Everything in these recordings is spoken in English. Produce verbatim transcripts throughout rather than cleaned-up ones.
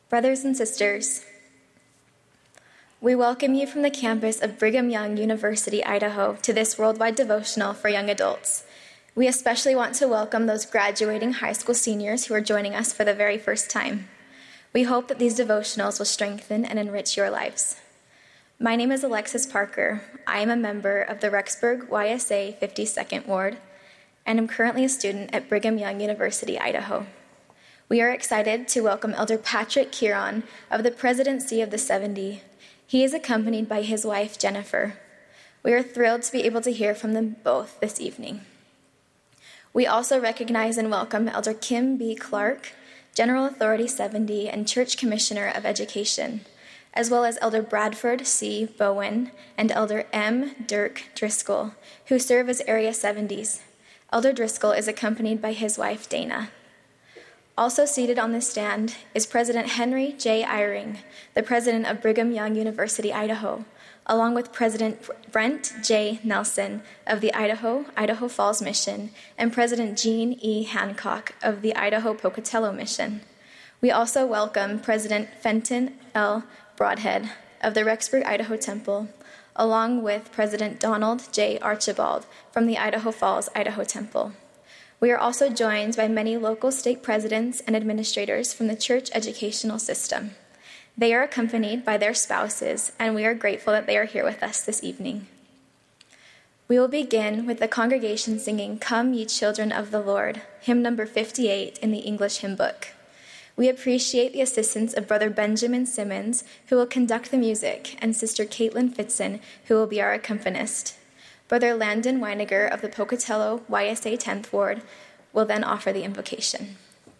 Brothers and sisters, we welcome you from the campus of Brigham Young University, Idaho, to this worldwide devotional for young adults. We especially want to welcome those graduating high school seniors who are joining us for the very first time. We hope that these devotionals will strengthen and enrich your lives. My name is Alexis Parker. I am a member of the Rexburg Y S A fifty-second Ward, and am currently a student at Brigham Young University, Idaho. We are excited to welcome Elder Patrick Kieron of the Presidency of the seventy. He is accompanied by his wife, Jennifer. We are thrilled to be able to hear from them both this evening. We also recognize and welcome Elder Kim B. Clark, General Authority seventy and Church Commissioner of Education, as well as Elder Bradford C. Bowen and Elder M. Dirk Driscoll, who serve as Area seventies. Elder Driscoll is accompanied by his wife, Dana. Also seated on this stand is President Henry J. Eyring, the president of Brigham Young University, Idaho, along with President Brent J. Nelson of the Idaho, Idaho Falls Mission, and President Gene E. Hancock of the Idaho Pocatello Mission. We also welcome President Fenton L. Broadhead of the Rexburg, Idaho Temple, along with President Donald J. Archibald from the Idaho Falls, Idaho Temple. We are also joined by many local state presidents and administrators from the church educational system. They are accompanied by their spouses, and we are grateful that they are here with us this evening. We will begin with the congregation singing "Come Ye Children of the Lord," hymn number fifty-eight in the English hymn book. We appreciate the assistance of Brother Benjamin Simmons, who will conduct the music, and Sister Caitlin Fitzen, who will be our accompanist. Brother Landon Weiniger of the Pocatello Y S A tenth Ward will then offer the invocation.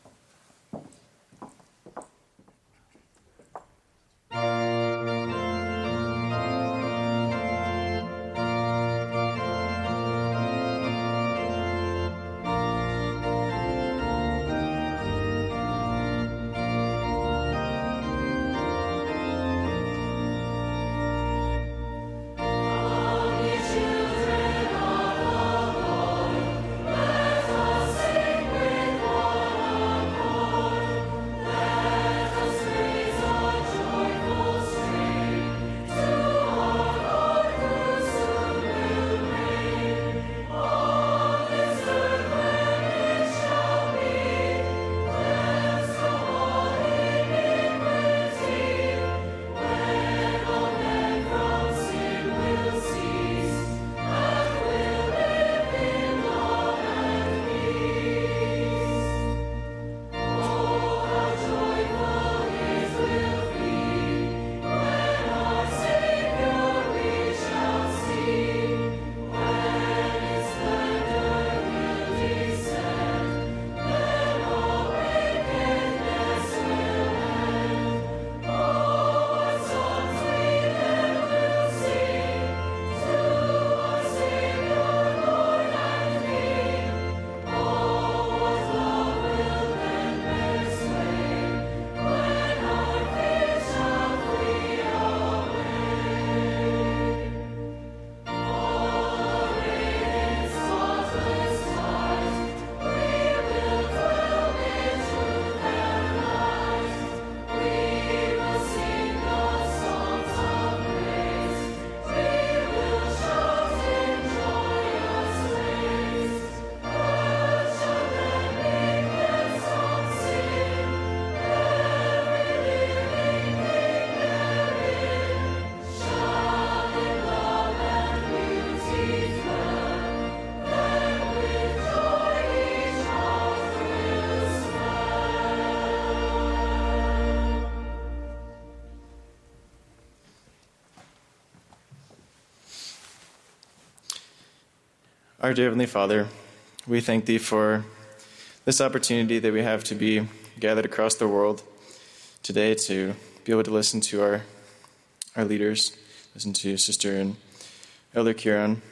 Our dear Heavenly Father, we thank Thee for this opportunity that we have to be gathered across the world today to be able to listen to our our leaders, listen to Sister and Elder Kieran.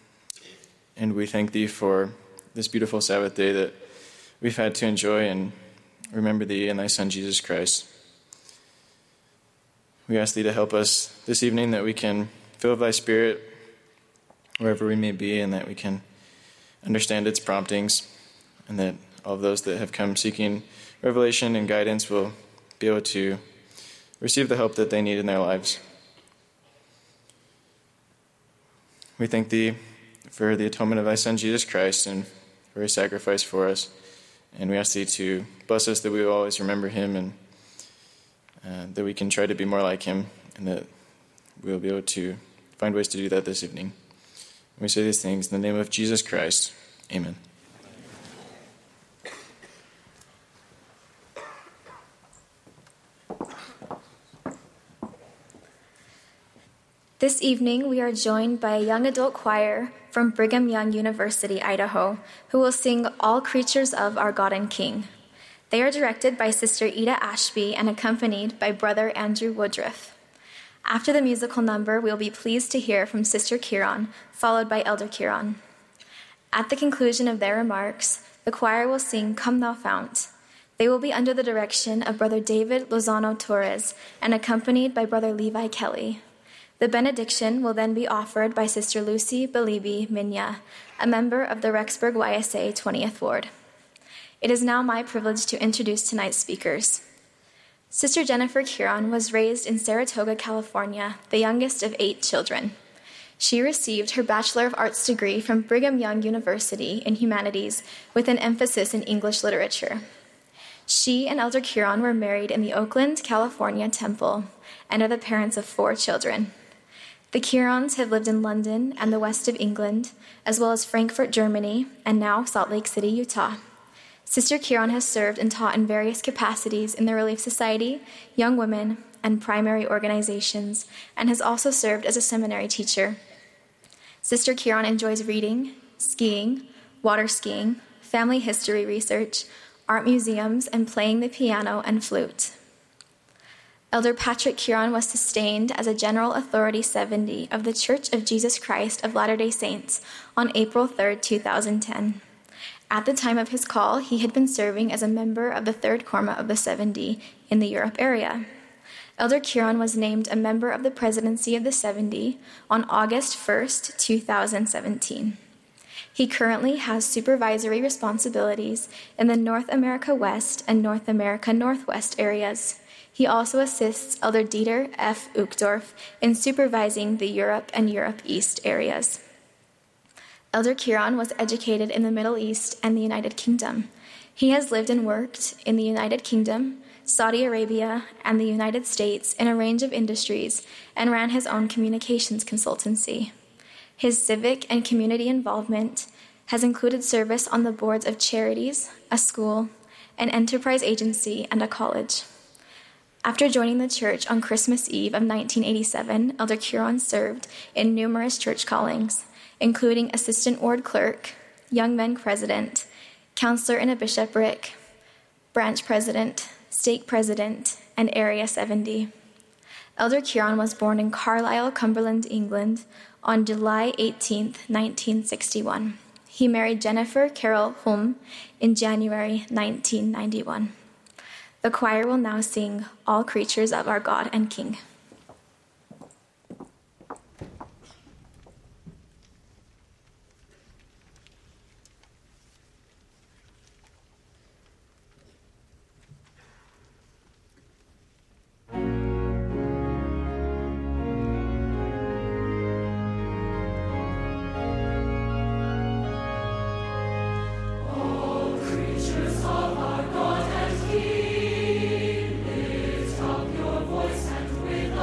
And we thank Thee for this beautiful Sabbath day that we've had to enjoy and remember Thee and Thy Son, Jesus Christ. We ask Thee to help us this evening, that we can feel Thy Spirit wherever we may be, and that we can understand its promptings, and that all of those that have come seeking revelation and guidance will be able to receive the help that they need in their lives. We thank thee for the atonement of thy Son, Jesus Christ, and for his sacrifice for us. And we ask thee to bless us that we will always remember him, and uh, that we can try to be more like him, and that we will be able to find ways to do that this evening. We say these things in the name of Jesus Christ. Amen. This evening, we are joined by a young adult choir from Brigham Young University, Idaho, who will sing All Creatures of Our God and King. They are directed by Sister Ida Ashby and accompanied by Brother Andrew Woodruff. After the musical number, we will be pleased to hear from Sister Kieran, followed by Elder Kieran. At the conclusion of their remarks, the choir will sing Come Thou Fount. They will be under the direction of Brother David Lozano Torres and accompanied by Brother Levi Kelly. The benediction will then be offered by Sister Lucy Balibi Minya, a member of the Rexburg Y S A twentieth Ward. It is now my privilege to introduce tonight's speakers. Sister Jennifer Kieran was raised in Saratoga, California, the youngest of eight children. She received her Bachelor of Arts degree from Brigham Young University in Humanities with an emphasis in English literature. She and Elder Kieran were married in the Oakland, California temple and are the parents of four children. The Kierans have lived in London and the west of England, as well as Frankfurt, Germany, and now Salt Lake City, Utah. Sister Kieran has served and taught in various capacities in the Relief Society, Young Women, and primary organizations, and has also served as a seminary teacher. Sister Kieran enjoys reading, skiing, water skiing, family history research, art museums, and playing the piano and flute. Elder Patrick Kieran was sustained as a General Authority seventy of the Church of Jesus Christ of Latter-day Saints on April third, two thousand ten. At the time of his call, he had been serving as a member of the Third Korma of the seventy in the Europe area. Elder Kieran was named a member of the presidency of the seventy on August first, two thousand seventeen. He currently has supervisory responsibilities in the North America West and North America Northwest areas. He also assists Elder Dieter F. Uchtdorf in supervising the Europe and Europe East areas. Elder Kieran was educated in the Middle East and the United Kingdom. He has lived and worked in the United Kingdom, Saudi Arabia, and the United States in a range of industries and ran his own communications consultancy. His civic and community involvement has included service on the boards of charities, a school, an enterprise agency, and a college. After joining the church on Christmas Eve of nineteen eighty-seven, Elder Kieran served in numerous church callings, including assistant ward clerk, young men president, counselor in a bishopric, branch president, stake president, and area seventy. Elder Kieran was born in Carlisle, Cumberland, England, on July eighteenth, nineteen sixty-one. He married Jennifer Carol Hulme in January nineteen ninety-one. The choir will now sing All Creatures of Our God and King. With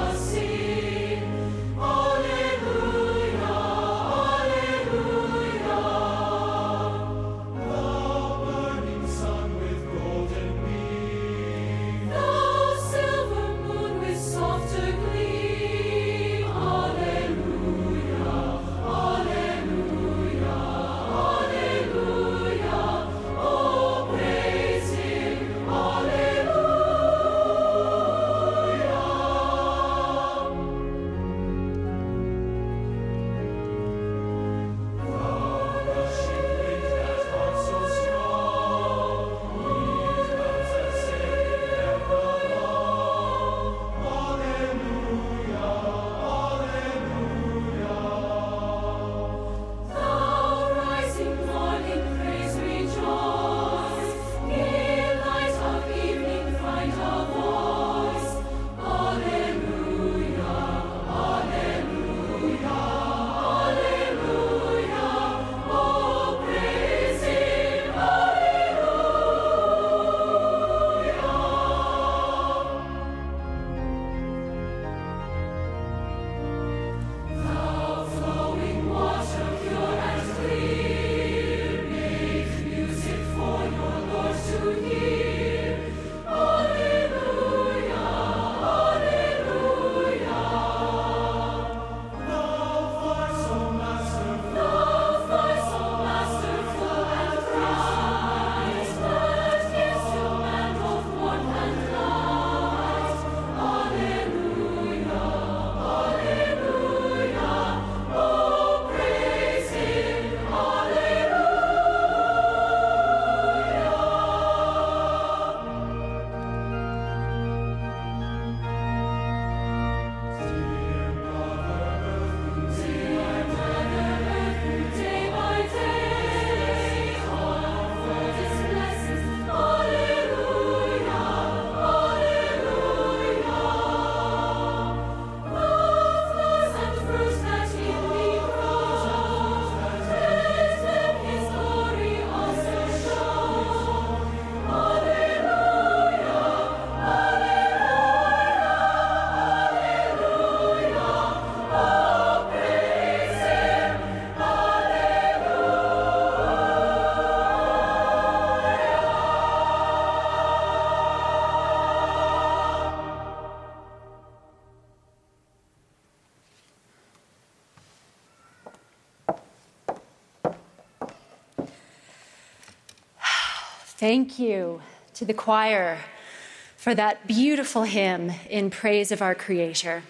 Thank you to the choir for that beautiful hymn in praise of our Creator.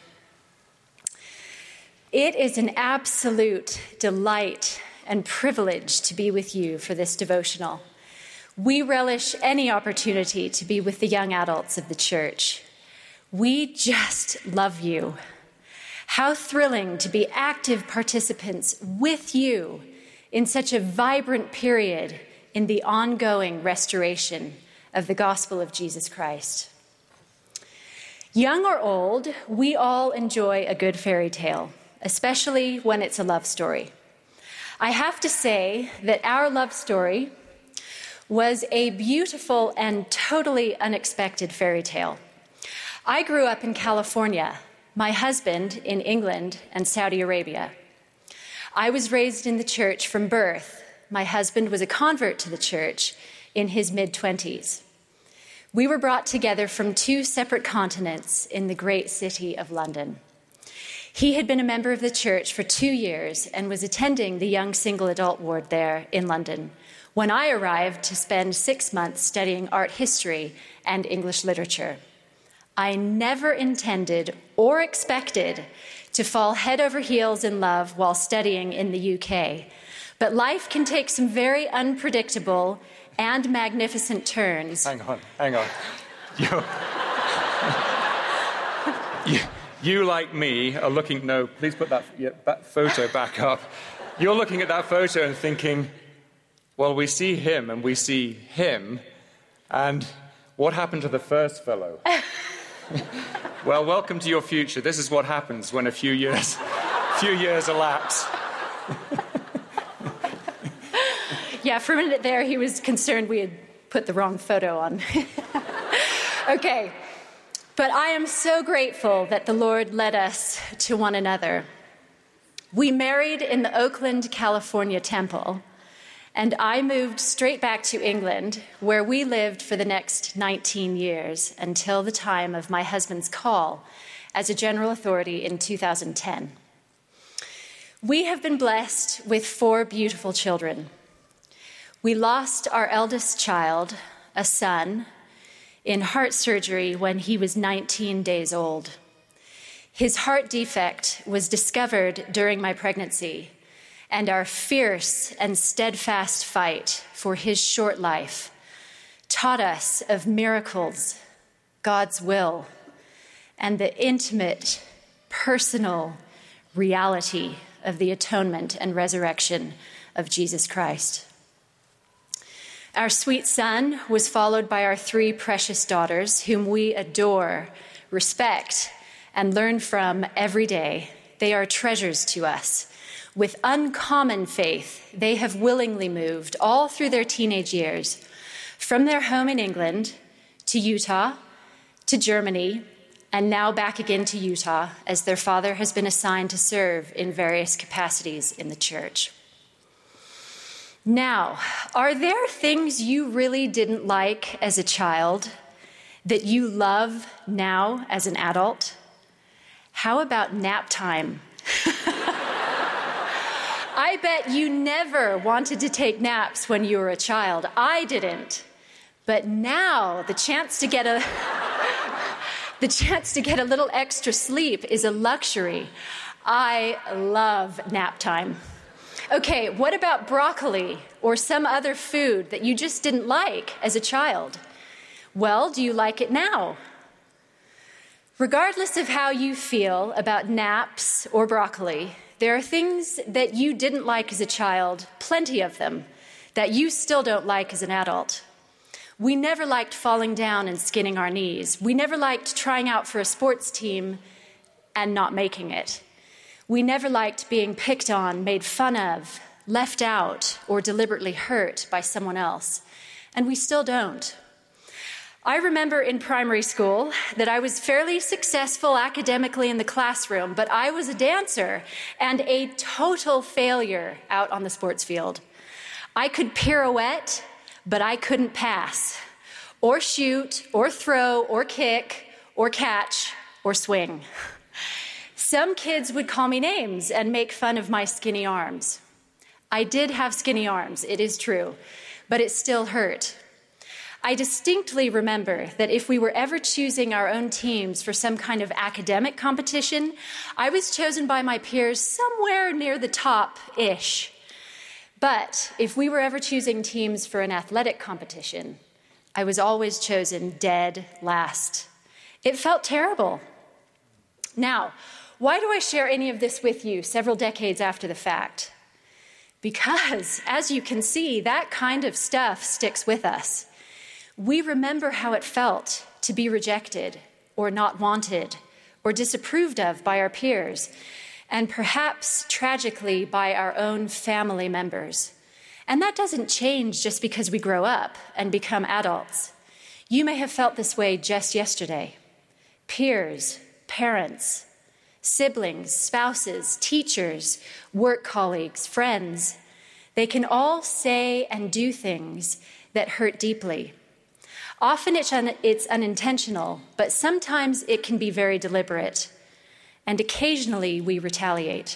It is an absolute delight and privilege to be with you for this devotional. We relish any opportunity to be with the young adults of the church. We just love you. How thrilling to be active participants with you in such a vibrant period in the ongoing restoration of the gospel of Jesus Christ. Young or old, we all enjoy a good fairy tale, especially when it's a love story. I have to say that our love story was a beautiful and totally unexpected fairy tale. I grew up in California, my husband in England and Saudi Arabia. I was raised in the church from birth. My husband was a convert to the church in his mid-twenties. We were brought together from two separate continents in the great city of London. He had been a member of the church for two years and was attending the young single adult ward there in London when I arrived to spend six months studying art history and English literature. I never intended or expected to fall head over heels in love while studying in the U K, but life can take some very unpredictable and magnificent turns. Hang on, hang on. You, you, you, like me, are looking... No, please put that, yeah, that photo back up. You're looking at that photo and thinking, well, we see him and we see him, and what happened to the first fellow? Well, welcome to your future. This is what happens when a few years, few years elapse. Yeah, for a minute there, he was concerned we had put the wrong photo on. Okay, but I am so grateful that the Lord led us to one another. We married in the Oakland, California temple, and I moved straight back to England, where we lived for the next nineteen years until the time of my husband's call as a general authority in two thousand ten. We have been blessed with four beautiful children. We lost our eldest child, a son, in heart surgery when he was nineteen days old. His heart defect was discovered during my pregnancy, and our fierce and steadfast fight for his short life taught us of miracles, God's will, and the intimate, personal reality of the atonement and resurrection of Jesus Christ. Our sweet son was followed by our three precious daughters, whom we adore, respect, and learn from every day. They are treasures to us. With uncommon faith, they have willingly moved all through their teenage years, from their home in England to Utah, to Germany, and now back again to Utah, as their father has been assigned to serve in various capacities in the church. Now, are there things you really didn't like as a child that you love now as an adult? How about nap time? I bet you never wanted to take naps when you were a child. I didn't. But now the chance to get a the chance to get a little extra sleep is a luxury. I love nap time. Okay, what about broccoli or some other food that you just didn't like as a child? Well, do you like it now? Regardless of how you feel about naps or broccoli, there are things that you didn't like as a child, plenty of them, that you still don't like as an adult. We never liked falling down and skinning our knees. We never liked trying out for a sports team and not making it. We never liked being picked on, made fun of, left out, or deliberately hurt by someone else. And we still don't. I remember in primary school that I was fairly successful academically in the classroom, but I was a dancer and a total failure out on the sports field. I could pirouette, but I couldn't pass, or shoot, or throw, or kick, or catch, or swing. Some kids would call me names and make fun of my skinny arms. I did have skinny arms, it is true, but it still hurt. I distinctly remember that if we were ever choosing our own teams for some kind of academic competition, I was chosen by my peers somewhere near the top-ish. But if we were ever choosing teams for an athletic competition, I was always chosen dead last. It felt terrible. Now, why do I share any of this with you several decades after the fact? Because, as you can see, that kind of stuff sticks with us. We remember how it felt to be rejected or not wanted or disapproved of by our peers, and perhaps tragically by our own family members. And that doesn't change just because we grow up and become adults. You may have felt this way just yesterday. Peers, parents, siblings, spouses, teachers, work colleagues, friends, they can all say and do things that hurt deeply. Often it's, un- it's unintentional, but sometimes it can be very deliberate, and occasionally we retaliate.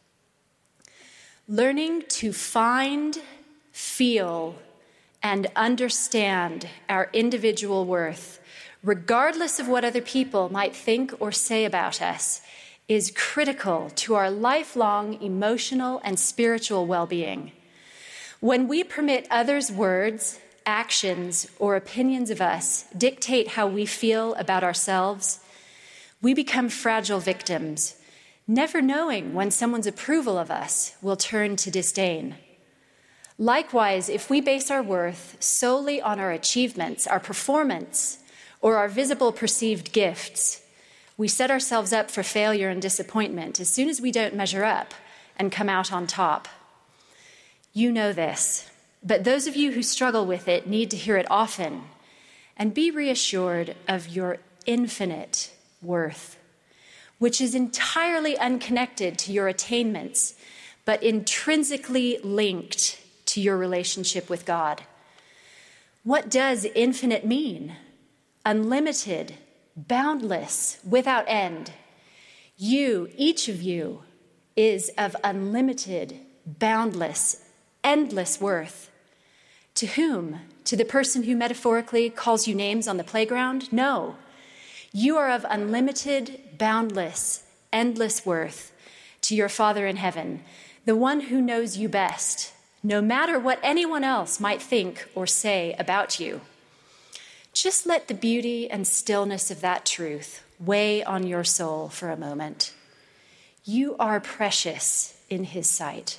Learning to find, feel, and understand our individual worth, regardless of what other people might think or say about us, is critical to our lifelong emotional and spiritual well-being. When we permit others' words, actions, or opinions of us dictate how we feel about ourselves, we become fragile victims, never knowing when someone's approval of us will turn to disdain. Likewise, if we base our worth solely on our achievements, our performance, or our visible perceived gifts, we set ourselves up for failure and disappointment as soon as we don't measure up and come out on top. You know this. But those of you who struggle with it need to hear it often and be reassured of your infinite worth, which is entirely unconnected to your attainments, but intrinsically linked to your relationship with God. What does infinite mean? Unlimited, boundless, without end. You, each of you, is of unlimited, boundless, endless worth. To whom? To the person who metaphorically calls you names on the playground? No. You are of unlimited, boundless, endless worth to your Father in heaven, the one who knows you best, no matter what anyone else might think or say about you. Just let the beauty and stillness of that truth weigh on your soul for a moment. You are precious in his sight.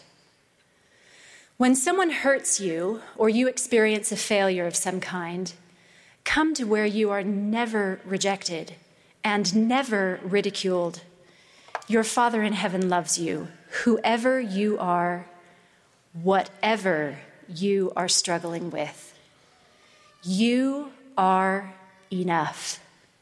When someone hurts you or you experience a failure of some kind, come to where you are never rejected and never ridiculed. Your Father in heaven loves you, whoever you are, whatever you are struggling with. You are enough.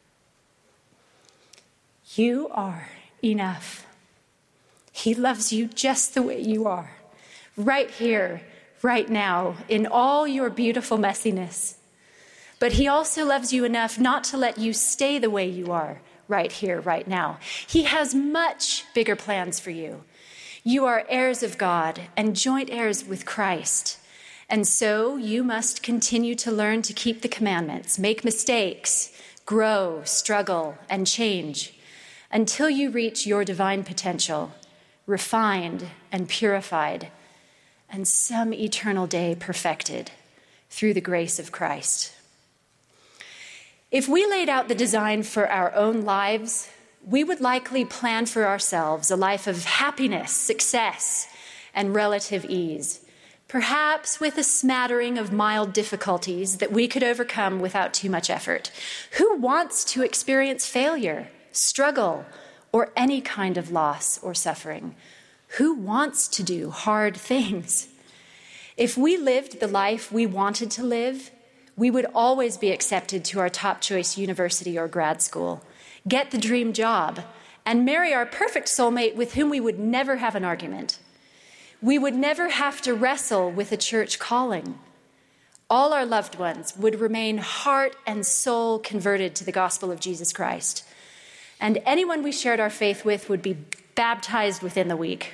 You are enough. He loves you just the way you are. Right here, right now, in all your beautiful messiness. But he also loves you enough not to let you stay the way you are right here, right now. He has much bigger plans for you. You are heirs of God and joint heirs with Christ. And so you must continue to learn to keep the commandments, make mistakes, grow, struggle, and change until you reach your divine potential, refined and purified, and some eternal day perfected through the grace of Christ. If we laid out the design for our own lives, we would likely plan for ourselves a life of happiness, success, and relative ease, perhaps with a smattering of mild difficulties that we could overcome without too much effort. Who wants to experience failure, struggle, or any kind of loss or suffering? Who wants to do hard things? If we lived the life we wanted to live, we would always be accepted to our top choice university or grad school, get the dream job, and marry our perfect soulmate with whom we would never have an argument. We would never have to wrestle with a church calling. All our loved ones would remain heart and soul converted to the gospel of Jesus Christ. And anyone we shared our faith with would be baptized within the week.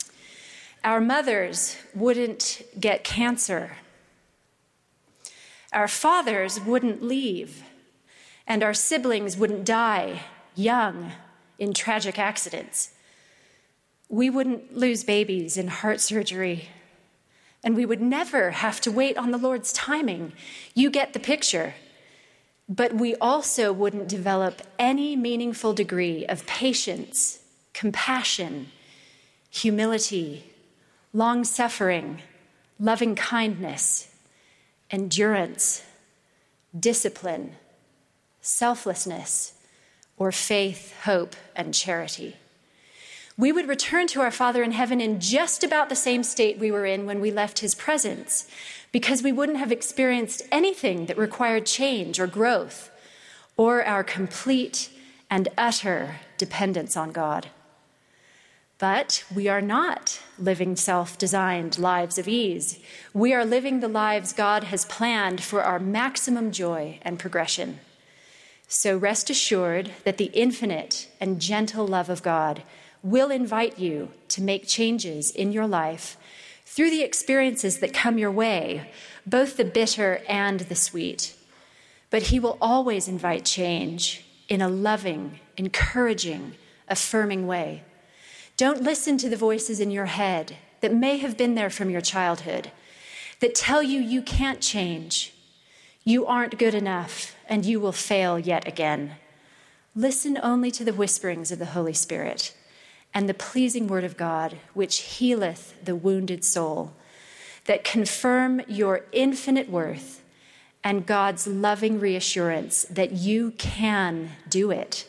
Our mothers wouldn't get cancer. our fathers wouldn't leave, and our siblings wouldn't die young in tragic accidents. We wouldn't lose babies in heart surgery, and we would never have to wait on the Lord's timing. You get the picture. But we also wouldn't develop any meaningful degree of patience, compassion, humility, long-suffering, loving kindness, endurance, discipline, selflessness, or faith, hope, and charity. We would return to our Father in heaven in just about the same state we were in when we left his presence, because we wouldn't have experienced anything that required change or growth, or our complete and utter dependence on God. But we are not living self-designed lives of ease. We are living the lives God has planned for our maximum joy and progression. So rest assured that the infinite and gentle love of God will invite you to make changes in your life through the experiences that come your way, both the bitter and the sweet. But he will always invite change in a loving, encouraging, affirming way. Don't listen to the voices in your head that may have been there from your childhood, that tell you you can't change, you aren't good enough, and you will fail yet again. Listen only to the whisperings of the Holy Spirit and the pleasing word of God, which healeth the wounded soul, that confirm your infinite worth and God's loving reassurance that you can do it.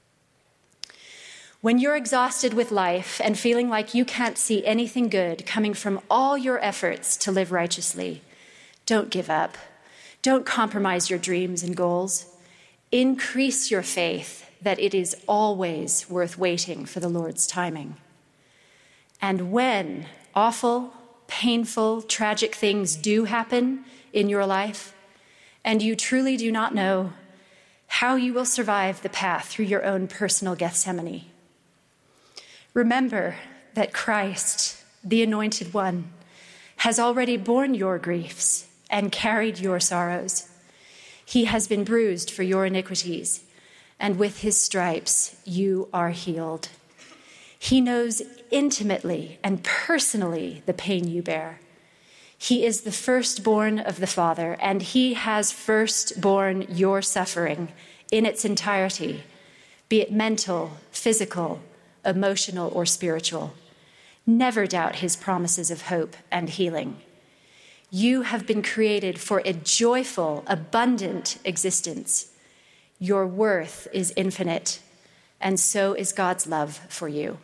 When you're exhausted with life and feeling like you can't see anything good coming from all your efforts to live righteously, don't give up. Don't compromise your dreams and goals. Increase your faith that it is always worth waiting for the Lord's timing. And when awful, painful, tragic things do happen in your life, and you truly do not know how you will survive the path through your own personal Gethsemane, remember that Christ, the Anointed One, has already borne your griefs and carried your sorrows. He has been bruised for your iniquities, and with his stripes you are healed. He knows intimately and personally the pain you bear. He is the firstborn of the Father, and he has first borne your suffering in its entirety, be it mental, physical, emotional, or spiritual. Never doubt his promises of hope and healing. You have been created for a joyful, abundant existence. Your worth is infinite, and so is God's love for you.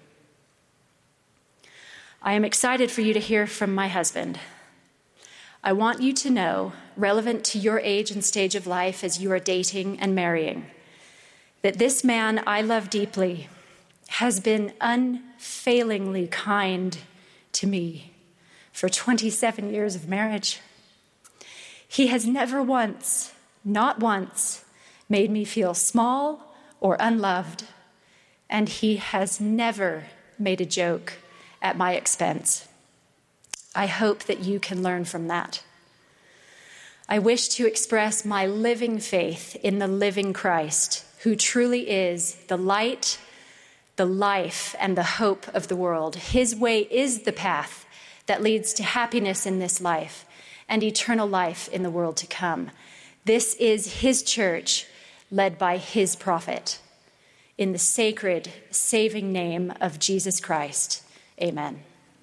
I am excited for you to hear from my husband. I want you to know, relevant to your age and stage of life as you are dating and marrying, that this man I love deeply has been unfailingly kind to me for twenty-seven years of marriage. He has never once, not once, made me feel small or unloved, and he has never made a joke at my expense. I hope that you can learn from that. I wish to express my living faith in the living Christ, who truly is the light, the life, and the hope of the world. His way is the path that leads to happiness in this life and eternal life in the world to come. This is his church, led by his prophet. In the sacred, saving name of Jesus Christ, amen.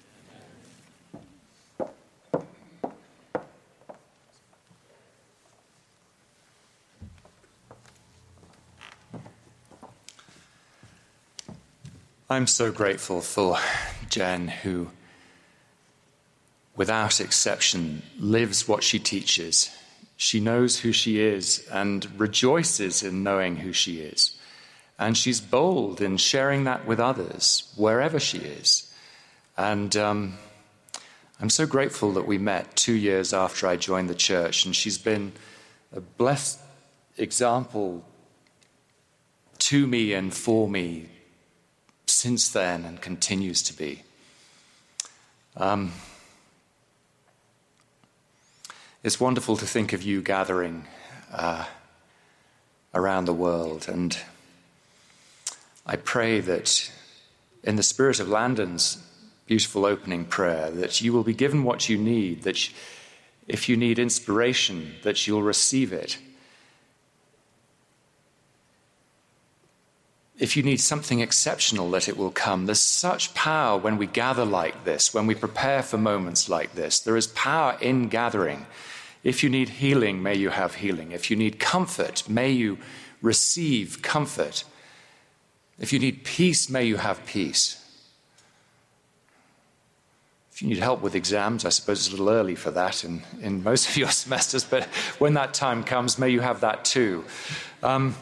I'm so grateful for Jen, who, without exception, lives what she teaches. She knows who she is and rejoices in knowing who she is. And she's bold in sharing that with others, wherever she is. And um, I'm so grateful that we met two years after I joined the church, and she's been a blessed example to me and for me since then, and continues to be. Um, It's wonderful to think of you gathering uh, around the world. And I pray that in the spirit of Landon's beautiful opening prayer, that you will be given what you need, that if you need inspiration, that you'll receive it. If you need something exceptional, that it will come. There's such power when we gather like this, when we prepare for moments like this. There is power in gathering. If you need healing, may you have healing. If you need comfort, may you receive comfort. If you need peace, may you have peace. If you need help with exams, I suppose it's a little early for that in, in most of your semesters, but when that time comes, may you have that too. Um,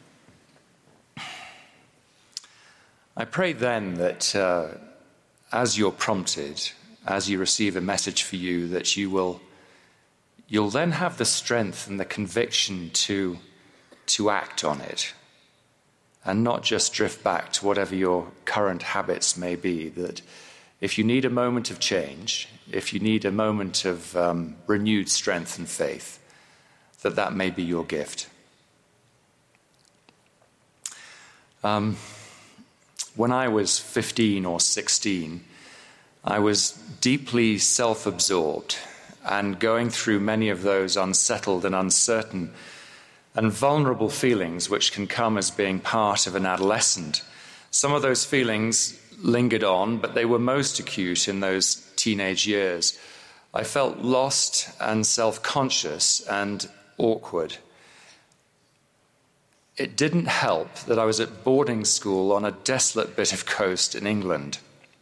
I pray then that uh, as you're prompted, as you receive a message for you, that you will, you'll then have the strength and the conviction to, to act on it and not just drift back to whatever your current habits may be. That if you need a moment of change, if you need a moment of um, renewed strength and faith, that that may be your gift. Um, When I was fifteen or sixteen, I was deeply self-absorbed and going through many of those unsettled and uncertain and vulnerable feelings which can come as being part of an adolescent. Some of those feelings lingered on, but they were most acute in those teenage years. I felt lost and self-conscious and awkward. It didn't help that I was at boarding school on a desolate bit of coast in England.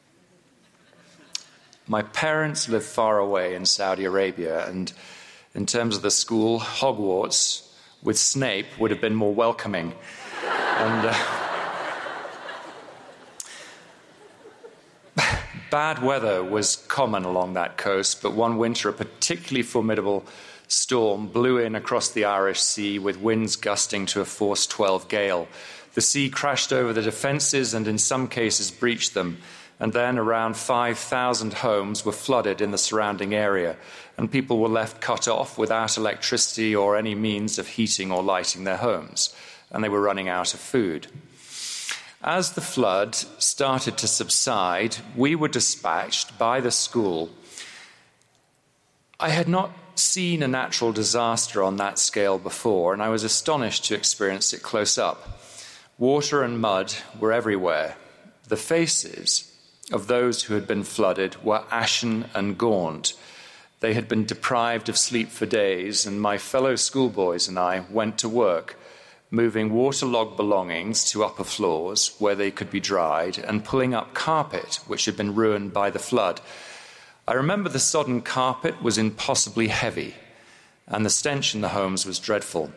My parents lived far away in Saudi Arabia, and in terms of the school, Hogwarts with Snape would have been more welcoming. And uh, bad weather was common along that coast, but one winter a particularly formidable storm blew in across the Irish Sea with winds gusting to a force twelve gale. The sea crashed over the defences and in some cases breached them, and then around five thousand homes were flooded in the surrounding area, and people were left cut off without electricity or any means of heating or lighting their homes, and they were running out of food. As the flood started to subside, we were dispatched by the school. I had not seen a natural disaster on that scale before, and I was astonished to experience it close up. Water and mud were everywhere. The faces of those who had been flooded were ashen and gaunt. They had been deprived of sleep for days, and my fellow schoolboys and I went to work, moving waterlogged belongings to upper floors where they could be dried, and pulling up carpet which had been ruined by the flood. I remember the sodden carpet was impossibly heavy, and the stench in the homes was dreadful.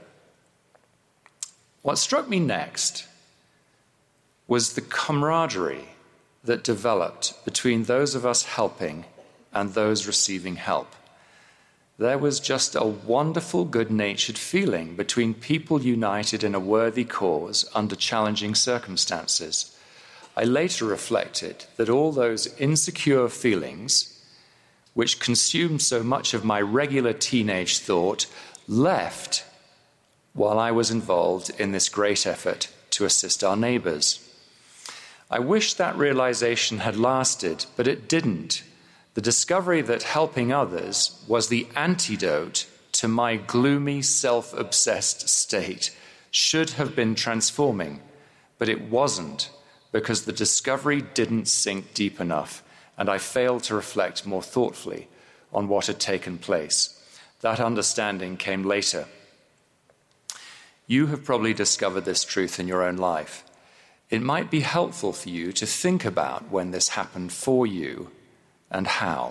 What struck me next was the camaraderie that developed between those of us helping and those receiving help. There was just a wonderful, good-natured feeling between people united in a worthy cause under challenging circumstances. I later reflected that all those insecure feelings which consumed so much of my regular teenage thought, left while I was involved in this great effort to assist our neighbours. I wish that realization had lasted, but it didn't. The discovery that helping others was the antidote to my gloomy, self-obsessed state should have been transforming, but it wasn't, because the discovery didn't sink deep enough, and I failed to reflect more thoughtfully on what had taken place. That understanding came later. You have probably discovered this truth in your own life. It might be helpful for you to think about when this happened for you and how.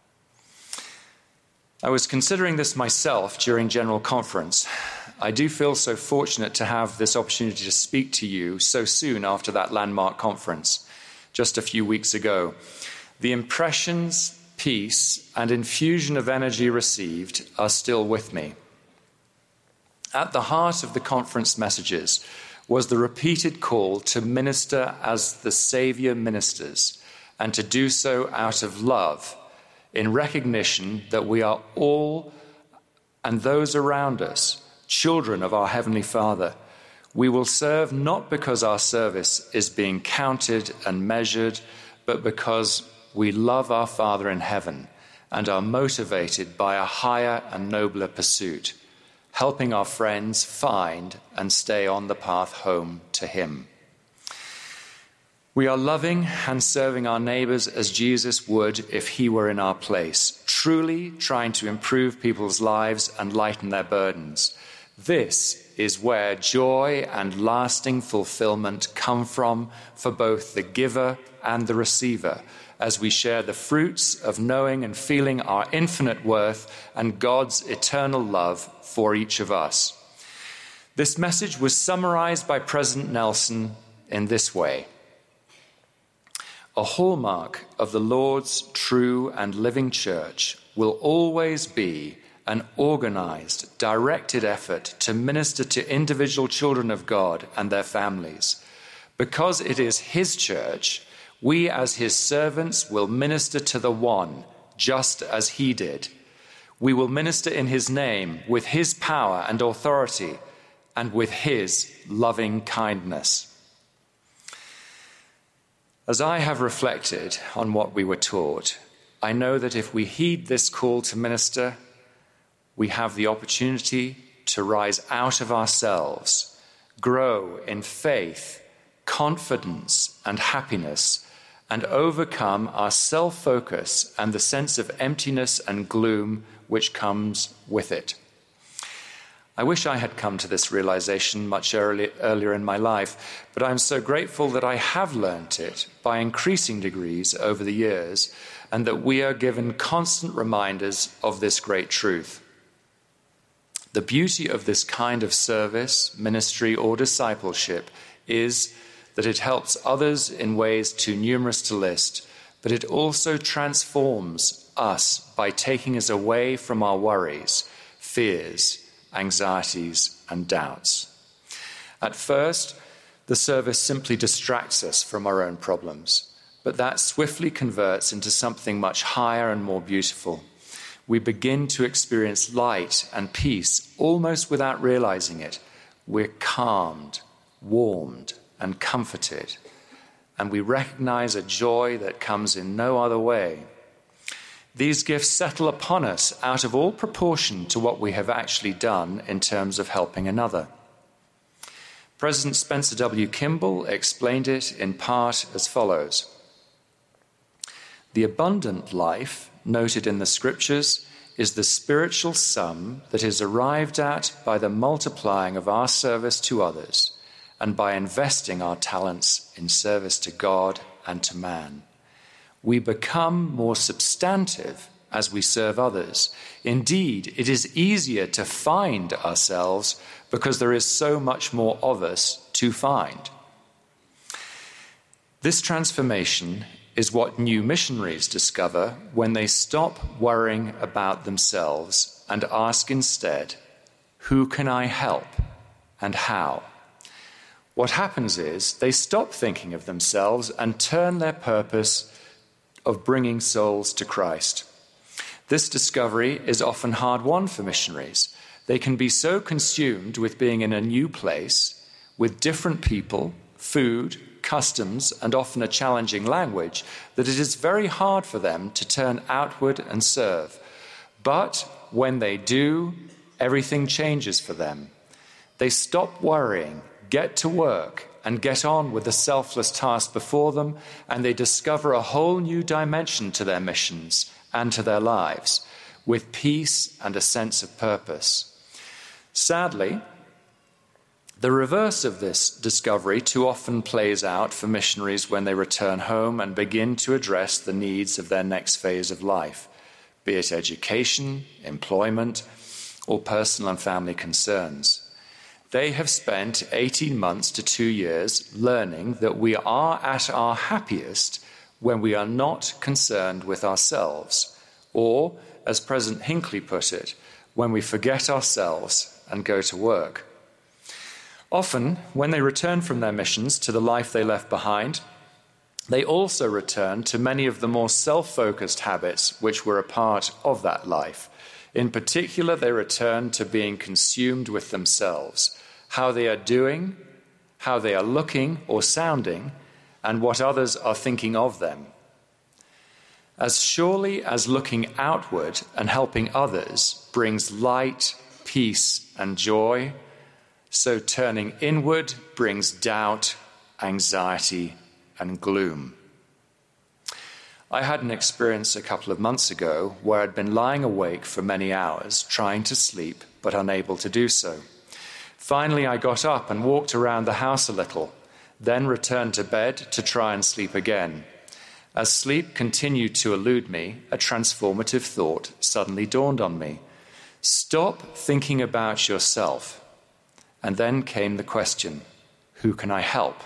I was considering this myself during General Conference. I do feel so fortunate to have this opportunity to speak to you so soon after that landmark conference, just a few weeks ago. The impressions, peace, and infusion of energy received are still with me. At the heart of the conference messages was the repeated call to minister as the Saviour ministers, and to do so out of love, in recognition that we are all and those around us, children of our Heavenly Father. We will serve not because our service is being counted and measured, but because we love our Father in heaven and are motivated by a higher and nobler pursuit, helping our friends find and stay on the path home to Him. We are loving and serving our neighbors as Jesus would if He were in our place, truly trying to improve people's lives and lighten their burdens. This is where joy and lasting fulfillment come from for both the giver and the receiver, as we share the fruits of knowing and feeling our infinite worth and God's eternal love for each of us. This message was summarized by President Nelson in this way: a hallmark of the Lord's true and living church will always be an organized, directed effort to minister to individual children of God and their families. Because it is His church, we as His servants will minister to the one, just as He did. We will minister in His name, with His power and authority, and with His loving kindness. As I have reflected on what we were taught, I know that if we heed this call to minister, we have the opportunity to rise out of ourselves, grow in faith, confidence, and happiness, and overcome our self-focus and the sense of emptiness and gloom which comes with it. I wish I had come to this realization much early, earlier in my life, but I'm so grateful that I have learnt it by increasing degrees over the years, and that we are given constant reminders of this great truth. The beauty of this kind of service, ministry, or discipleship is that it helps others in ways too numerous to list, but it also transforms us by taking us away from our worries, fears, anxieties, and doubts. At first, the service simply distracts us from our own problems, but that swiftly converts into something much higher and more beautiful. We begin to experience light and peace almost without realizing it. We're calmed, warmed, and comforted, and we recognize a joy that comes in no other way. These gifts settle upon us out of all proportion to what we have actually done in terms of helping another. President Spencer W. Kimball explained it in part as follows: the abundant life noted in the Scriptures is the spiritual sum that is arrived at by the multiplying of our service to others and by investing our talents in service to God and to man. We become more substantive as we serve others. Indeed, it is easier to find ourselves because there is so much more of us to find. This transformation is what new missionaries discover when they stop worrying about themselves and ask instead, who can I help and how? What happens is they stop thinking of themselves and turn their purpose of bringing souls to Christ. This discovery is often hard-won for missionaries. They can be so consumed with being in a new place, with different people, food, customs, and often a challenging language, that it is very hard for them to turn outward and serve. But when they do, everything changes for them. They stop worrying, get to work, and get on with the selfless task before them, and they discover a whole new dimension to their missions and to their lives, with peace and a sense of purpose. Sadly, the reverse of this discovery too often plays out for missionaries when they return home and begin to address the needs of their next phase of life, be it education, employment, or personal and family concerns. They have spent eighteen months to two years learning that we are at our happiest when we are not concerned with ourselves, or, as President Hinckley put it, when we forget ourselves and go to work. Often, when they return from their missions to the life they left behind, they also return to many of the more self-focused habits which were a part of that life. In particular, they return to being consumed with themselves, how they are doing, how they are looking or sounding, and what others are thinking of them. As surely as looking outward and helping others brings light, peace, and joy, so turning inward brings doubt, anxiety, and gloom. I had an experience a couple of months ago where I'd been lying awake for many hours, trying to sleep, but unable to do so. Finally, I got up and walked around the house a little, then returned to bed to try and sleep again. As sleep continued to elude me, a transformative thought suddenly dawned on me. Stop thinking about yourself. And then came the question, who can I help?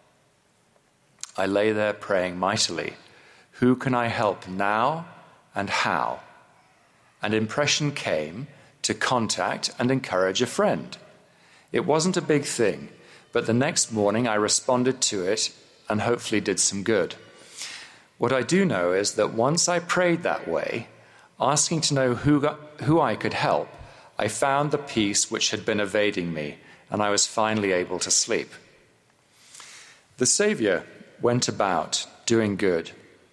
I lay there praying mightily. Who can I help now and how? An impression came to contact and encourage a friend. It wasn't a big thing, but the next morning I responded to it and hopefully did some good. What I do know is that once I prayed that way, asking to know who, got, who I could help, I found the peace which had been evading me, and I was finally able to sleep. The Saviour went about doing good,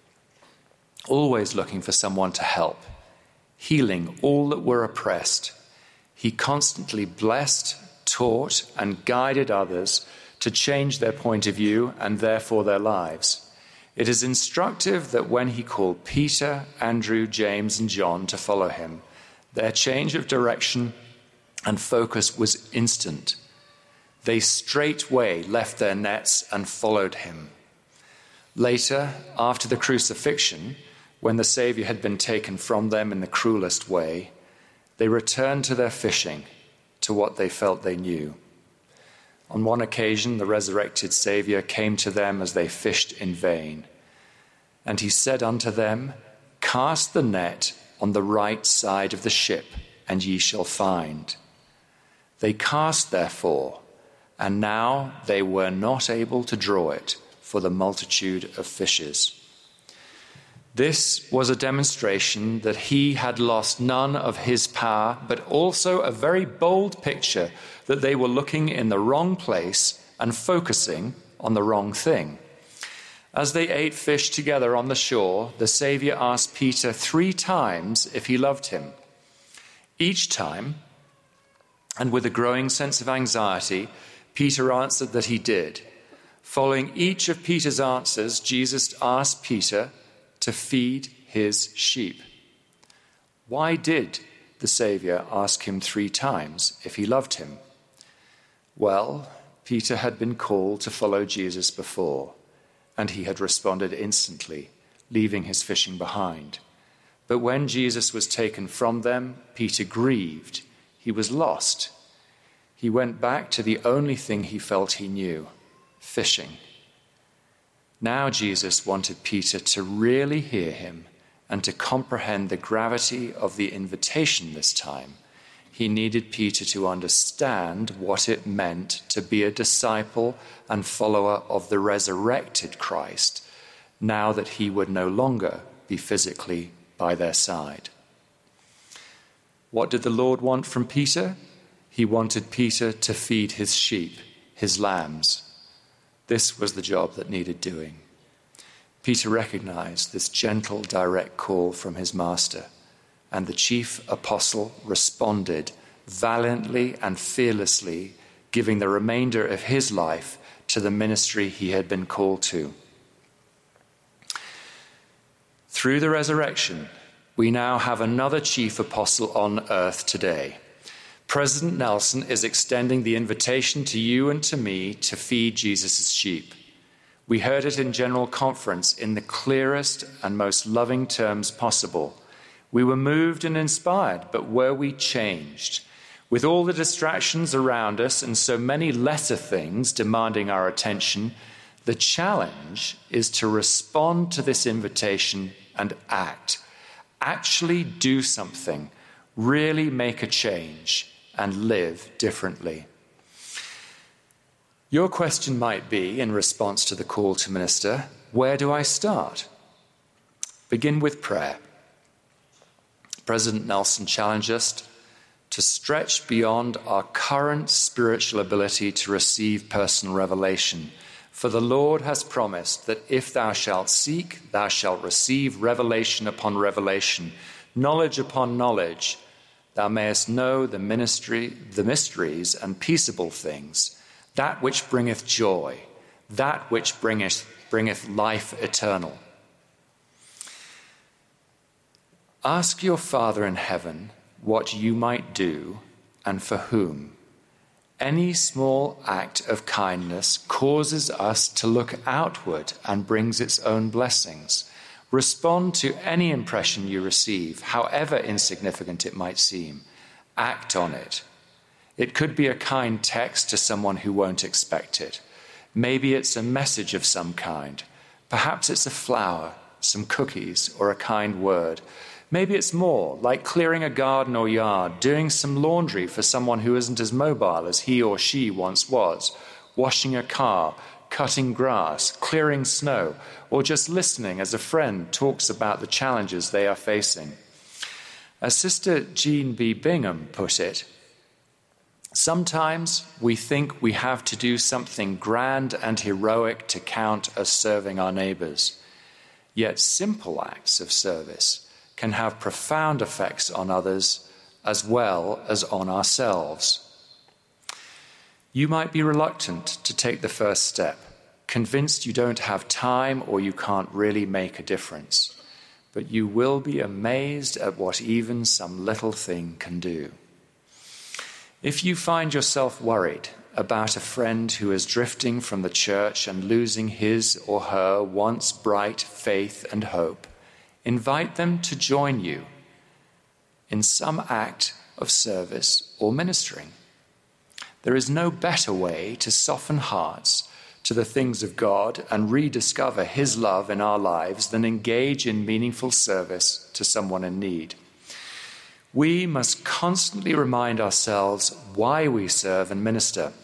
always looking for someone to help, healing all that were oppressed. He constantly blessed, taught, and guided others to change their point of view and therefore their lives. It is instructive that when he called Peter, Andrew, James, and John to follow him, their change of direction and focus was instant. They straightway left their nets and followed him. Later, after the crucifixion, when the Saviour had been taken from them in the cruelest way, they returned to their fishing, to what they felt they knew. On one occasion, the resurrected Saviour came to them as they fished in vain. And he said unto them, Cast the net on the right side of the ship, and ye shall find. They cast, therefore, and now they were not able to draw it for the multitude of fishes. This was a demonstration that he had lost none of his power, but also a very bold picture that they were looking in the wrong place and focusing on the wrong thing. As they ate fish together on the shore, the Saviour asked Peter three times if he loved him. Each time, and with a growing sense of anxiety, Peter answered that he did. Following each of Peter's answers, Jesus asked Peter to feed his sheep. Why did the Saviour ask him three times if he loved him? Well, Peter had been called to follow Jesus before, and he had responded instantly, leaving his fishing behind. But when Jesus was taken from them, Peter grieved. He was lost. He went back to the only thing he felt he knew, fishing. Now Jesus wanted Peter to really hear him and to comprehend the gravity of the invitation this time. He needed Peter to understand what it meant to be a disciple and follower of the resurrected Christ, now that he would no longer be physically by their side. What did the Lord want from Peter? He wanted Peter to feed his sheep, his lambs. This was the job that needed doing. Peter recognized this gentle, direct call from his master, and the chief apostle responded valiantly and fearlessly, giving the remainder of his life to the ministry he had been called to. Through the resurrection, we now have another chief apostle on earth today. President Nelson is extending the invitation to you and to me to feed Jesus' sheep. We heard it in General Conference in the clearest and most loving terms possible. We were moved and inspired, but were we changed? With all the distractions around us and so many lesser things demanding our attention, the challenge is to respond to this invitation and act. Actually do something, really make a change, and live differently. Your question might be, in response to the call to minister, where do I start? Begin with prayer. President Nelson challenged us to stretch beyond our current spiritual ability to receive personal revelation. For the Lord has promised that if thou shalt seek, thou shalt receive revelation upon revelation, knowledge upon knowledge. Thou mayest know the ministry, the mysteries and peaceable things, that which bringeth joy, that which bringeth, bringeth life eternal. Ask your Father in heaven what you might do and for whom. Any small act of kindness causes us to look outward and brings its own blessings. Respond to any impression you receive, however insignificant it might seem. Act on it. It could be a kind text to someone who won't expect it. Maybe it's a message of some kind. Perhaps it's a flower, some cookies, or a kind word. Maybe it's more, like clearing a garden or yard, doing some laundry for someone who isn't as mobile as he or she once was, washing a car, cutting grass, clearing snow, or just listening as a friend talks about the challenges they are facing. As Sister Jean B. Bingham put it, sometimes we think we have to do something grand and heroic to count as serving our neighbors. Yet simple acts of service can have profound effects on others as well as on ourselves. You might be reluctant to take the first step, convinced you don't have time or you can't really make a difference, but you will be amazed at what even some little thing can do. If you find yourself worried about a friend who is drifting from the church and losing his or her once bright faith and hope, invite them to join you in some act of service or ministering. There is no better way to soften hearts to the things of God and rediscover his love in our lives than engage in meaningful service to someone in need. We must constantly remind ourselves why we serve and minister.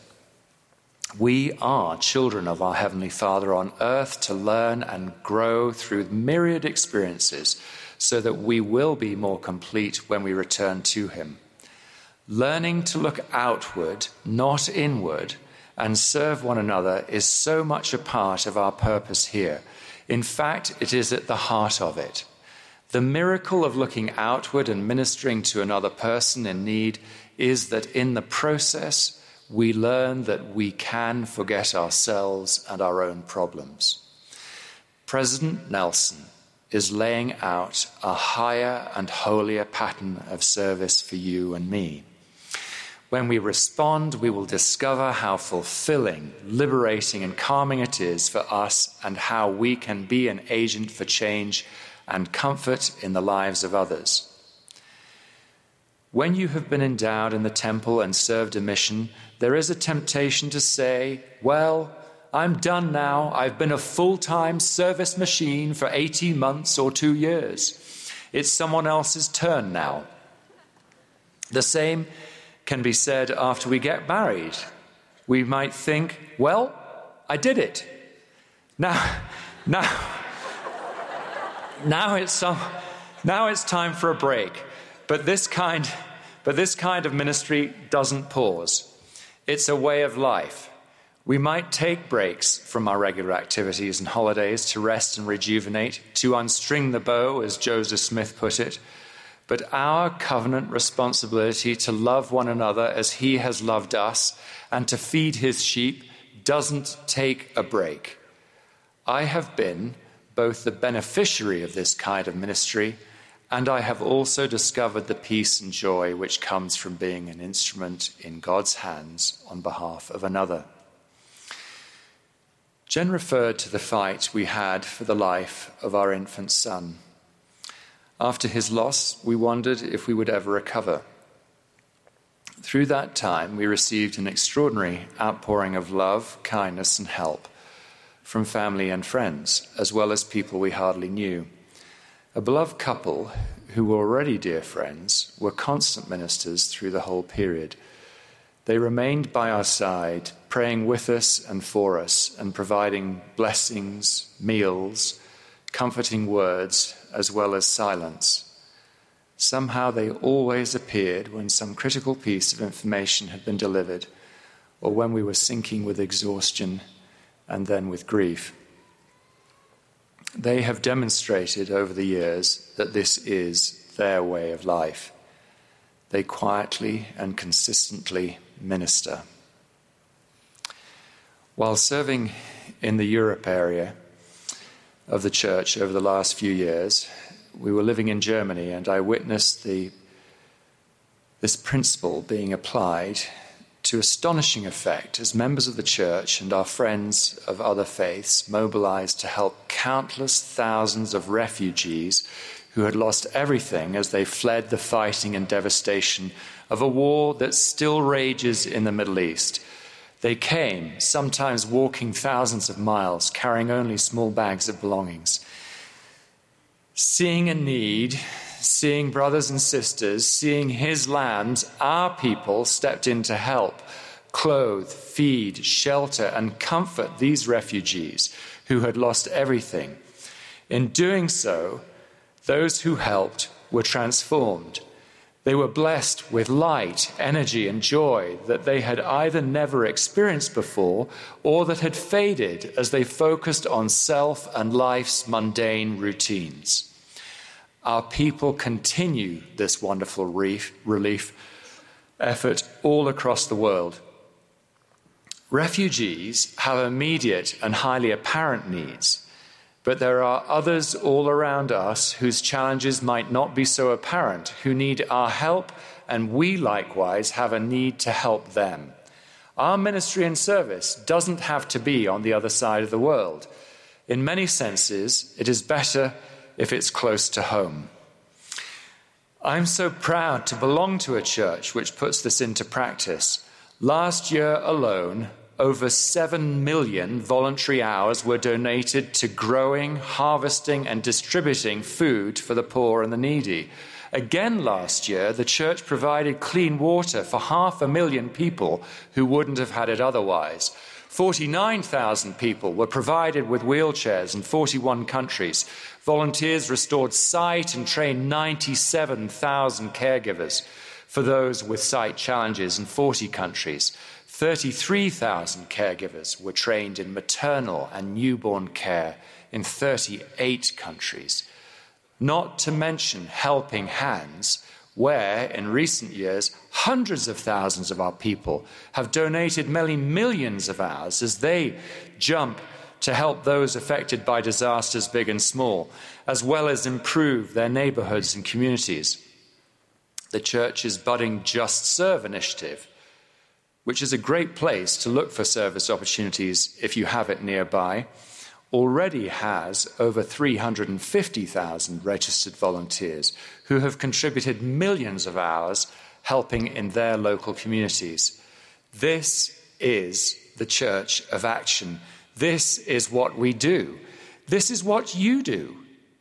We are children of our Heavenly Father on earth to learn and grow through myriad experiences so that we will be more complete when we return to him. Learning to look outward, not inward, and serve one another is so much a part of our purpose here. In fact, it is at the heart of it. The miracle of looking outward and ministering to another person in need is that in the process, we learn that we can forget ourselves and our own problems. President Nelson is laying out a higher and holier pattern of service for you and me. When we respond, we will discover how fulfilling, liberating, and calming it is for us and how we can be an agent for change and comfort in the lives of others. When you have been endowed in the temple and served a mission, there is a temptation to say, well, I'm done now. I've been a full-time service machine for eighteen months or two years. It's someone else's turn now. The same can be said after we get married. We might think, well, I did it. Now, now, now it's some, now it's time for a break. But this kind, but this kind of ministry doesn't pause. It's a way of life. We might take breaks from our regular activities and holidays to rest and rejuvenate, to unstring the bow, as Joseph Smith put it. But our covenant responsibility to love one another as he has loved us and to feed his sheep doesn't take a break. I have been both the beneficiary of this kind of ministry, and I have also discovered the peace and joy which comes from being an instrument in God's hands on behalf of another. Jen referred to the fight we had for the life of our infant son. After his loss, we wondered if we would ever recover. Through that time, we received an extraordinary outpouring of love, kindness, and help from family and friends, as well as people we hardly knew. A beloved couple, who were already dear friends, were constant ministers through the whole period. They remained by our side, praying with us and for us, and providing blessings, meals, comforting words, as well as silence. Somehow they always appeared when some critical piece of information had been delivered, or when we were sinking with exhaustion and then with grief. They have demonstrated over the years that this is their way of life. They quietly and consistently minister. While serving in the Europe area of the church over the last few years, we were living in Germany, and I witnessed the, this principle being applied to astonishing effect as members of the church and our friends of other faiths mobilized to help countless thousands of refugees who had lost everything as they fled the fighting and devastation of a war that still rages in the Middle East. They came, sometimes walking thousands of miles, carrying only small bags of belongings. Seeing a need, seeing brothers and sisters, seeing his land, our people stepped in to help, clothe, feed, shelter, and comfort these refugees who had lost everything. In doing so, those who helped were transformed. They were blessed with light, energy, and joy that they had either never experienced before or that had faded as they focused on self and life's mundane routines. Our people continue this wonderful relief, relief effort all across the world. Refugees have immediate and highly apparent needs, but there are others all around us whose challenges might not be so apparent, who need our help, and we likewise have a need to help them. Our ministry and service doesn't have to be on the other side of the world. In many senses, it is better if it's close to home. I'm so proud to belong to a church which puts this into practice. Last year alone, over seven million voluntary hours were donated to growing, harvesting, and distributing food for the poor and the needy. Again last year, the church provided clean water for half a million people who wouldn't have had it otherwise. forty-nine thousand people were provided with wheelchairs in forty-one countries. Volunteers restored sight and trained ninety-seven thousand caregivers for those with sight challenges in forty countries. thirty-three thousand caregivers were trained in maternal and newborn care in thirty-eight countries. Not to mention Helping Hands, where, in recent years, hundreds of thousands of our people have donated many millions of hours as they jump to help those affected by disasters big and small, as well as improve their neighborhoods and communities. The church's budding Just Serve initiative, which is a great place to look for service opportunities if you have it nearby, already has over three hundred fifty thousand registered volunteers who have contributed millions of hours helping in their local communities. This is the Church of Action. This is what we do. This is what you do.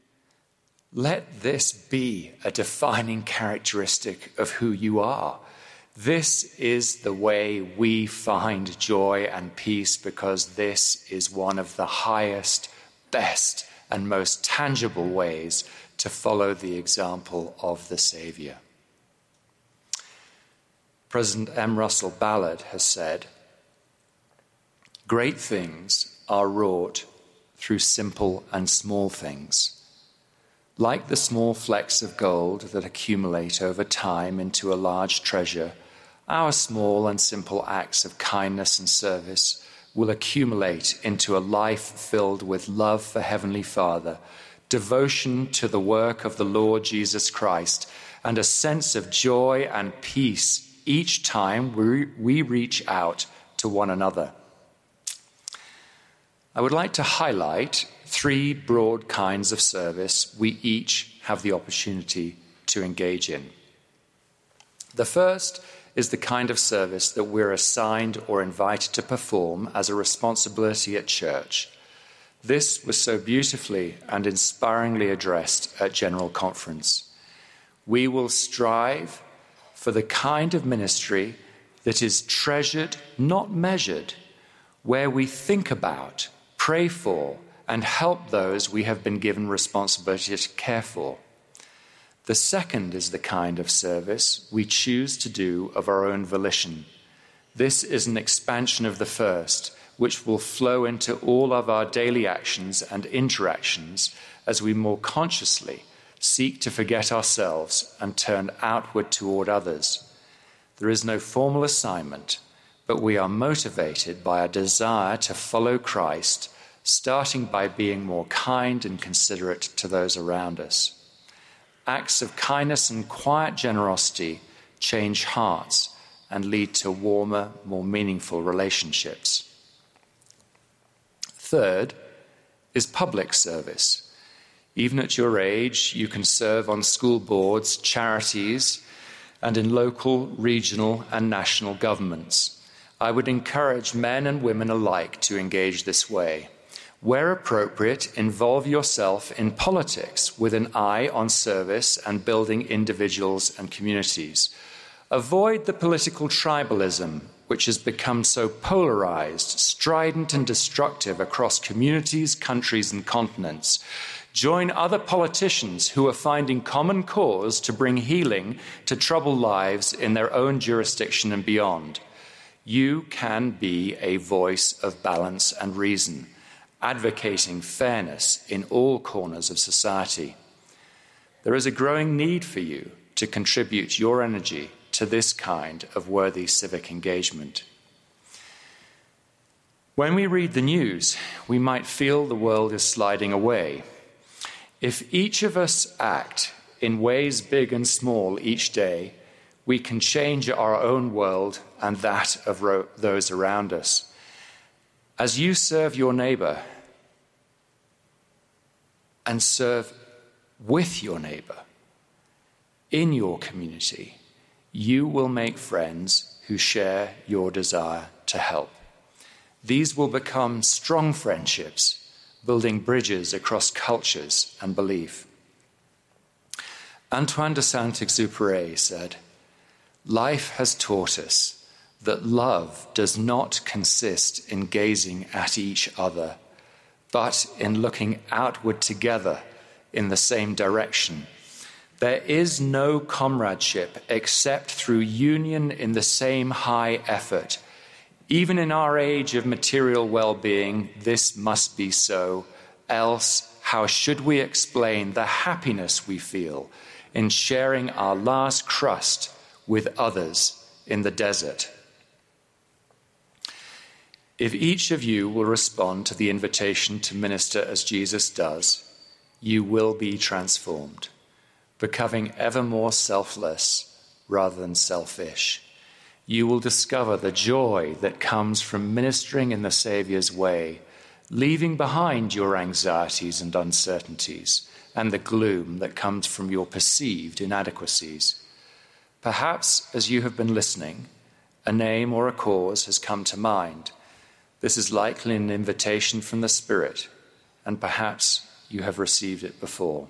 Let this be a defining characteristic of who you are. This is the way we find joy and peace, because this is one of the highest, best, and most tangible ways to follow the example of the Savior. President M. Russell Ballard has said, "Great things are wrought through simple and small things. Like the small flecks of gold that accumulate over time into a large treasure, our small and simple acts of kindness and service will accumulate into a life filled with love for Heavenly Father, devotion to the work of the Lord Jesus Christ, and a sense of joy and peace each time we, we reach out to one another." I would like to highlight three broad kinds of service we each have the opportunity to engage in. The first is the kind of service that we're assigned or invited to perform as a responsibility at church. This was so beautifully and inspiringly addressed at General Conference. We will strive for the kind of ministry that is treasured, not measured, where we think about, pray for, and help those we have been given responsibility to care for. The second is the kind of service we choose to do of our own volition. This is an expansion of the first, which will flow into all of our daily actions and interactions as we more consciously seek to forget ourselves and turn outward toward others. There is no formal assignment, but we are motivated by a desire to follow Christ, starting by being more kind and considerate to those around us. Acts of kindness and quiet generosity change hearts and lead to warmer, more meaningful relationships. Third is public service. Even at your age, you can serve on school boards, charities, and in local, regional, and national governments. I would encourage men and women alike to engage this way. Where appropriate, involve yourself in politics with an eye on service and building individuals and communities. Avoid the political tribalism, which has become so polarized, strident, and destructive across communities, countries, and continents. Join other politicians who are finding common cause to bring healing to troubled lives in their own jurisdiction and beyond. You can be a voice of balance and reason, advocating fairness in all corners of society. There is a growing need for you to contribute your energy to this kind of worthy civic engagement. When we read the news, we might feel the world is sliding away. If each of us act in ways big and small each day, we can change our own world and that of ro- those around us. As you serve your neighbor and serve with your neighbor in your community, you will make friends who share your desire to help. These will become strong friendships, building bridges across cultures and belief. Antoine de Saint-Exupéry said, "Life has taught us that love does not consist in gazing at each other, but in looking outward together in the same direction. There is no comradeship except through union in the same high effort. Even in our age of material well-being, this must be so. Else, how should we explain the happiness we feel in sharing our last crust with others in the desert?" If each of you will respond to the invitation to minister as Jesus does, you will be transformed, becoming ever more selfless rather than selfish. You will discover the joy that comes from ministering in the Saviour's way, leaving behind your anxieties and uncertainties and the gloom that comes from your perceived inadequacies. Perhaps as you have been listening, a name or a cause has come to mind. This is likely an invitation from the Spirit, and perhaps you have received it before.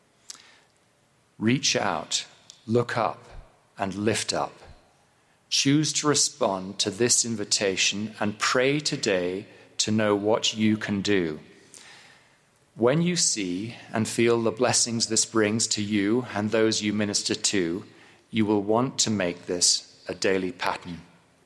Reach out, look up, and lift up. Choose to respond to this invitation and pray today to know what you can do. When you see and feel the blessings this brings to you and those you minister to, you will want to make this a daily pattern.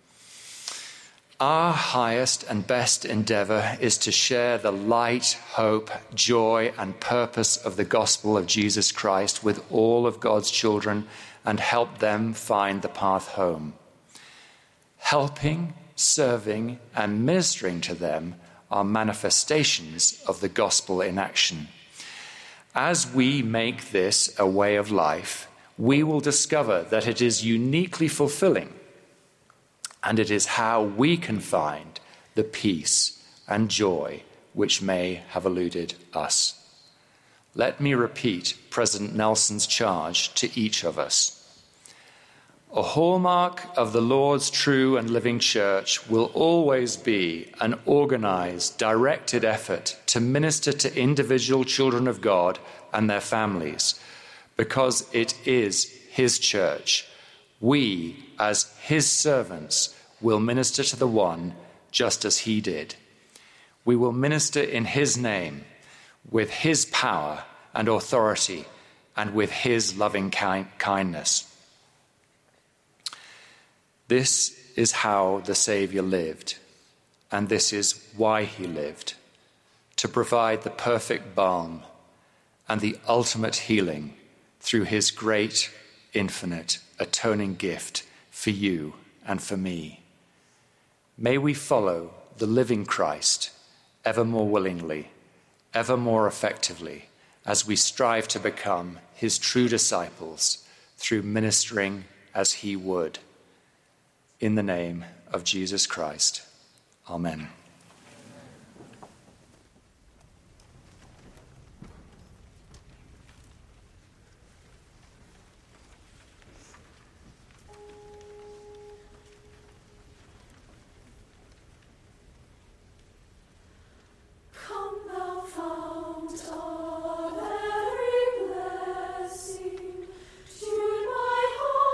Our highest and best endeavor is to share the light, hope, joy, and purpose of the gospel of Jesus Christ with all of God's children and help them find the path home. Helping, serving, and ministering to them are manifestations of the gospel in action. As we make this a way of life, we will discover that it is uniquely fulfilling, and it is how we can find the peace and joy which may have eluded us. Let me repeat President Nelson's charge to each of us. A hallmark of the Lord's true and living church will always be an organized, directed effort to minister to individual children of God and their families, because it is His church. We, as His servants, will minister to the one just as He did. We will minister in His name, with His power and authority, and with his loving kind- kindness. This is how the Saviour lived, and this is why he lived, to provide the perfect balm and the ultimate healing through his great, infinite, atoning gift for you and for me. May we follow the living Christ ever more willingly, ever more effectively, as we strive to become his true disciples through ministering as he would. In the name of Jesus Christ. Amen.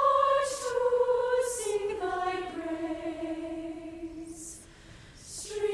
Stream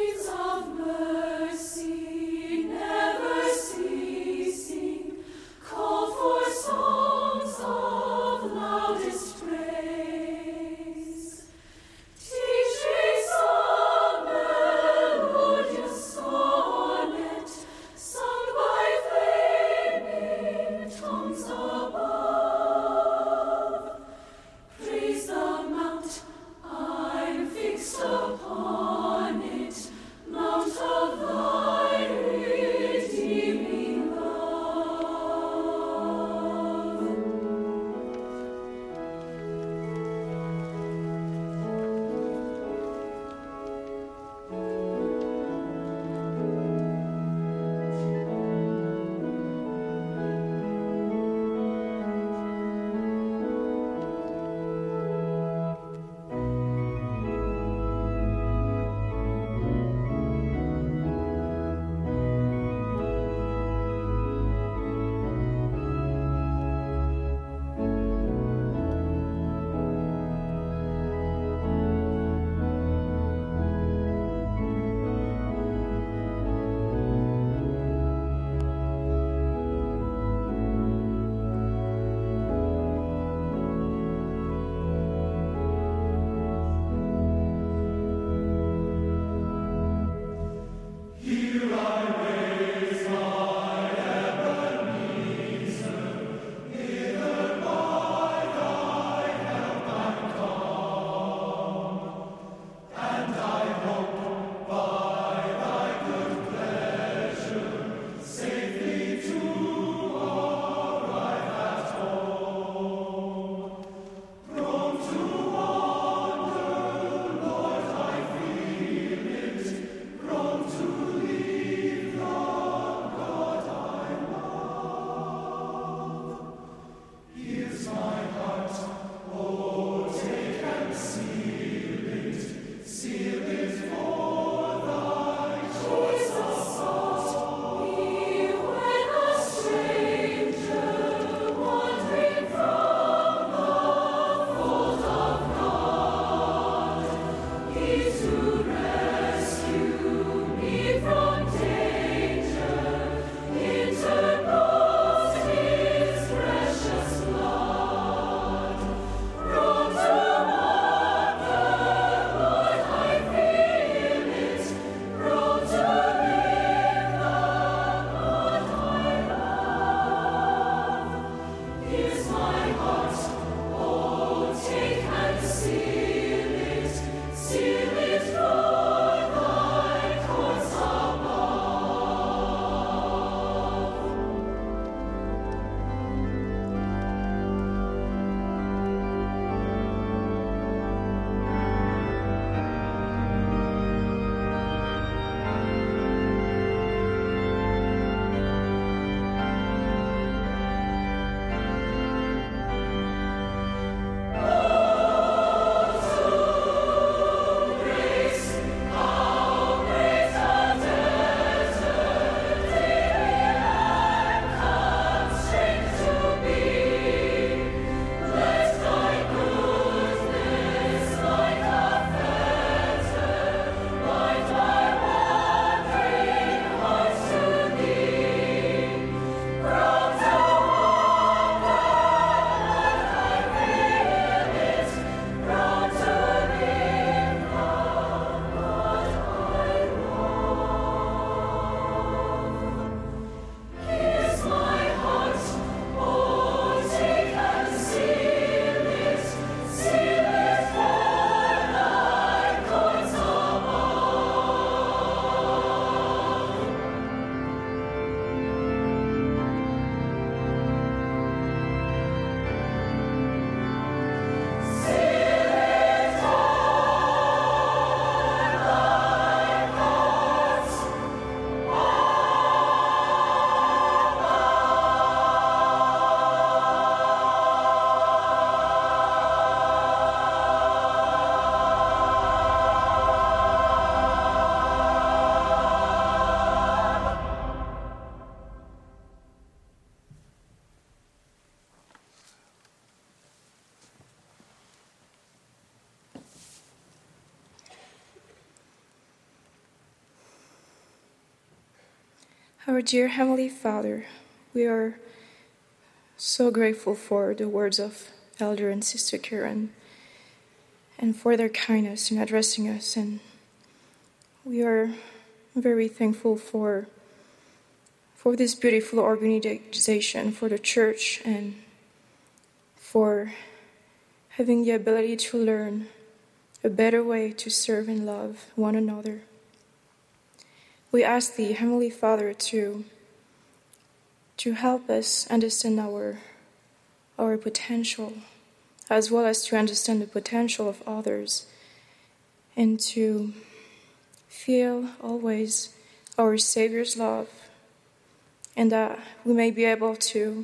Our dear Heavenly Father, we are so grateful for the words of Elder and Sister Karen and for their kindness in addressing us. And we are very thankful for, for this beautiful organization, for the church, and for having the ability to learn a better way to serve and love one another. We ask the Heavenly Father to, to help us understand our, our potential, as well as to understand the potential of others, and to feel always our Savior's love, and that we may be able to,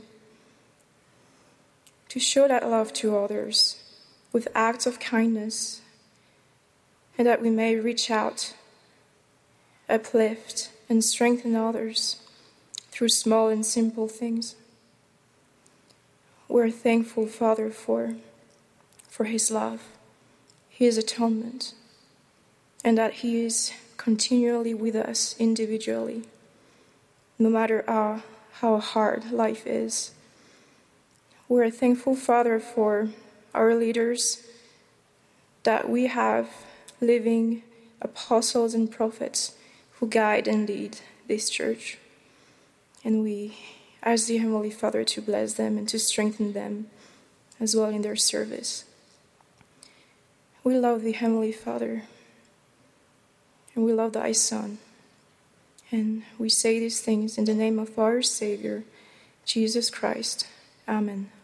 to show that love to others with acts of kindness, and that we may reach out, uplift, and strengthen others through small and simple things. We're thankful, Father, for, for His love, His atonement, and that He is continually with us individually, no matter how, how hard life is. We're thankful, Father, for our leaders, that we have living apostles and prophets who guide and lead this church. And we ask the Heavenly Father to bless them and to strengthen them as well in their service. We love the Heavenly Father, and we love Thy Son. And we say these things in the name of our Savior, Jesus Christ. Amen.